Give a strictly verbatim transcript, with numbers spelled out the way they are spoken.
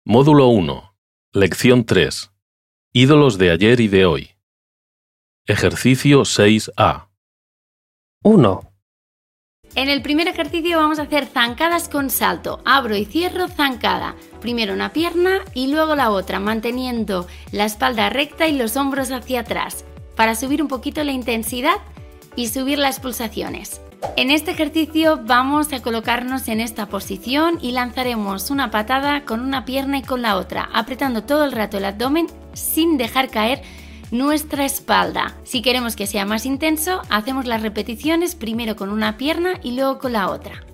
Módulo uno. Lección tres. Ídolos de ayer y de hoy. Ejercicio seis A. uno, En el primer ejercicio vamos a hacer zancadas con salto. Abro y cierro zancada. Primero una pierna y luego la otra, manteniendo la espalda recta y los hombros hacia atrás, para subir un poquito la intensidad y subir las pulsaciones. En este ejercicio vamos a colocarnos en esta posición y lanzaremos una patada con una pierna y con la otra, apretando todo el rato el abdomen sin dejar caer nuestra espalda. Si queremos que sea más intenso, hacemos las repeticiones primero con una pierna y luego con la otra.